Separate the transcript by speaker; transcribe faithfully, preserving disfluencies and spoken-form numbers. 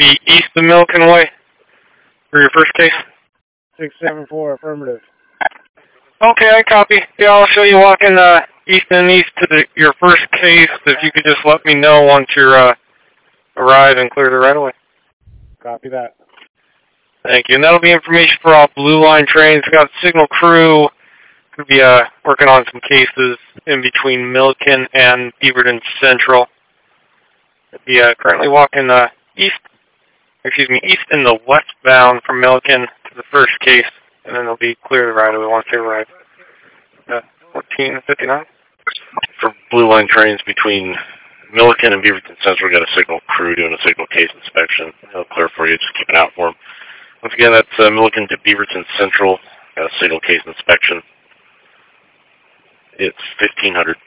Speaker 1: be east of Milliken Way for your first case?
Speaker 2: six seven four, affirmative.
Speaker 1: Okay, I copy. Yeah, I'll show you walking uh, east and east to the, your first case. If you could just let me know once you're uh, arrive and clear the right of way.
Speaker 2: Copy that.
Speaker 1: Thank you. And that'll be information for all Blue Line trains. We've got signal crew. We'll be uh, working on some cases in between Milliken and Beaverton Central. We'll be uh, currently walking uh, east, excuse me, east in the westbound from Milliken to the first case, and then they'll be clear the right of way once they arrive. Uh, fourteen fifty-nine.
Speaker 3: For Blue Line trains between Milliken and Beaverton Central, we got a signal crew doing a signal case inspection. It'll clear for you. Just keep an eye out for them. Once again, that's uh, Milliken to Beaverton Central. Got a signal case inspection. It's fifteen hundred.